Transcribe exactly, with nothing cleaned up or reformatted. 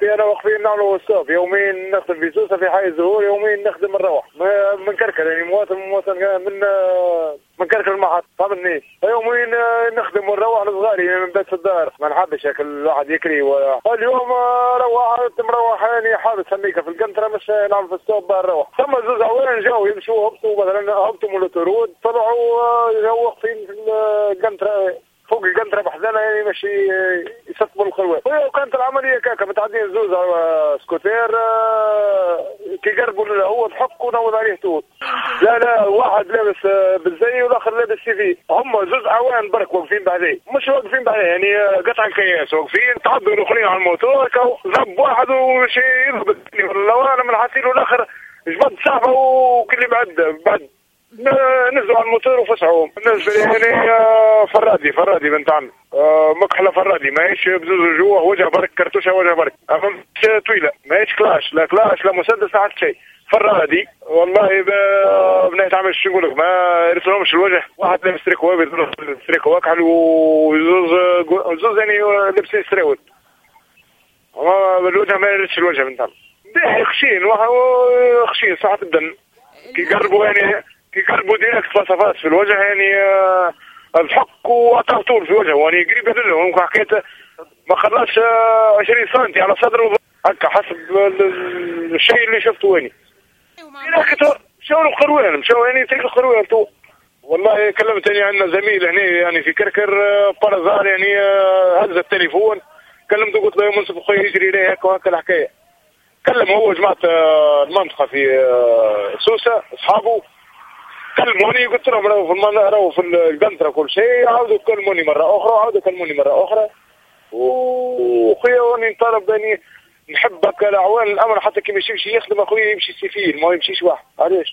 صافي انا واقفين نعملوا ستوب، يومين نخدم في سوسه في حي الزهور، يومين نخدم نروح من كركر، يعني مواطن مواطن من من كركر المحط فهمتني، يومين نخدم ونروح لصغاري من بيت الدار، ما نحبش هيك الواحد يكري و... اليوم روحت مروح يعني حابس هنيك في القنطره مش نعمل في ستوب نروح، ثم زوز عوين جاوا يمشوا هبطوا مثلا هبطوا من الطرود طلعوا واقفين في القنطره فوق القنطره بحذنا يعني ماشي يسطبوا الخلوات، وكانت العمليه كاكا متعدين زوز سكوتير كي قربوا هو ضحك ونوض عليه توت. لا لا واحد لابس بالزي والاخر لابس سيفي، هم زوز عوان برك واقفين بعدين، مش واقفين بعدين يعني قطع الكياس واقفين تعدوا الاخرين على الموتور ضرب واحد ومشي يضرب الثاني، والله انا من حاسين والاخر جبد سحبه وكل بعد بعد نزلوا على الموتور وفسعوا نزل يعني فرادي فرادي بنت عمي مكحله فرادي ماهيش بزوز جوا وجه برك كرتوشه وجه برك اما مش طويله ماهيش كلاش لا كلاش لا مسدس لا حتى شيء فرادي والله بنيت عامل شو نقول لك ما رسلهمش الوجه واحد لابس تريكو بيضرب تريكو واكحل وزوز زوز يعني لابسين سراويل الوجه ما يردش الوجه بنت عمي خشين خشين صحة الدم كي قربوا يعني كي قربوا ديريكت فصفات في الوجه يعني أه الحق وقطع طول في وجهه يعني قريب يدلهم حكيت ما خلاش عشرين سنتي على صدره هكا حسب الشيء اللي شفته ويني مشاو خروان مشاو يعني تلك خروان تو والله كلمتني عندنا زميل هنا يعني في كركر بارازار يعني هز التليفون كلمته قلت له يا منصف اخوي يجري ليه هكا وهكا الحكايه كلم هو جماعه المنطقه في سوسه اصحابه كلموني قلت لهم راهو في المنطقه راهو في القنطره كل شيء عاودوا كلموني مره اخرى عاودوا كلموني مره اخرى وخويا راني نطالب اني نحب هكا الاعوان الامر حتى كي ما يمشيش يخدم اخويا يمشي سيفيل ما يمشيش واحد علاش